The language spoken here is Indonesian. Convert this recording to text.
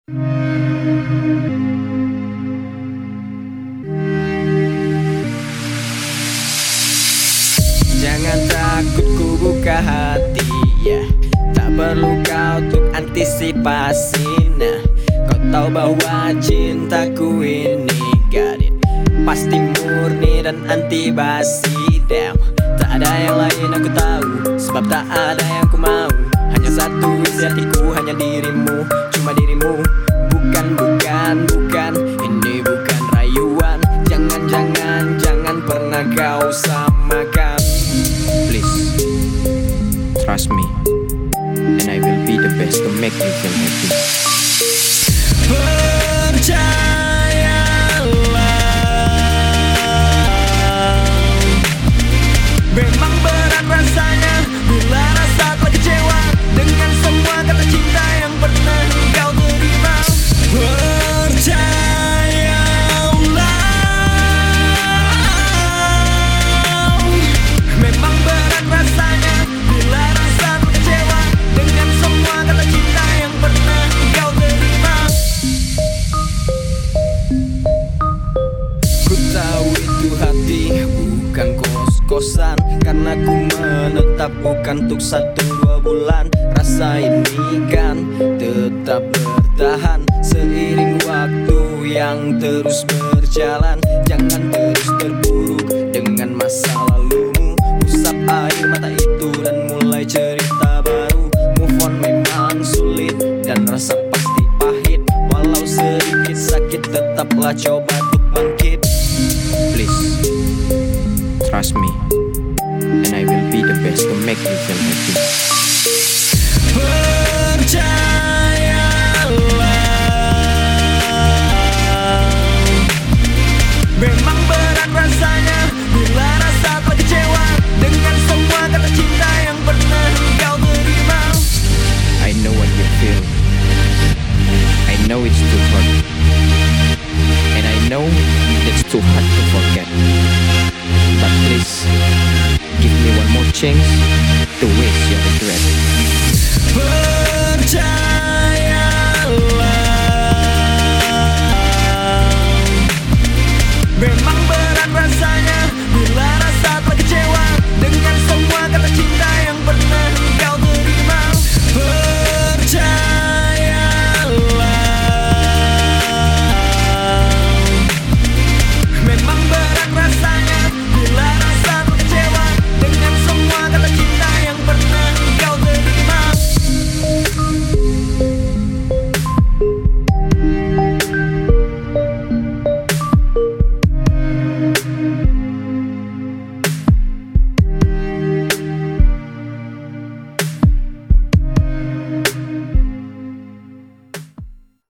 Jangan takut ku buka hati, ya. Tak perlu kau untuk antisipasi. Nah, kau tahu bahwa cintaku ini gadit pasti murni dan anti basi. Damn, tak ada yang lain aku tahu, sebab tak ada yang ku mau. Hanya satu isi hatiku, hanya dirimu, cuma dirimu. Bukan, ini bukan rayuan. Jangan pernah kau samakan. Please, trust me, and I will be the best to make you feel happy. Memang berat rasanya bila rasa telah kecewa dengan semua kata cinta yang pernah kau terima. Percayalah, memang berat rasanya bila rasa telah kecewa dengan semua kata cinta yang pernah kau terima. Ku tahu itu hati bukan kos-kosan, karena ku menetap bukan untuk 1-2 bulan. Rasa ini kan tetap bertahan seiring waktu yang terus berjalan. Jangan terus terburuk dengan masa lalumu. Usap air mata itu dan mulai cerita baru. Move on memang sulit dan rasa pasti pahit. Walau sedikit sakit tetaplah coba untuk bangkit. Please, trust me, and I will be the best to make you feel happy. Percayalah, memang berat rasanya bila rasa telah kecewa dengan semua kata cinta yang pernah kau terima. I know what you feel, I know it's too hard, and I know it's too hard to forget. But please, give me one more chance,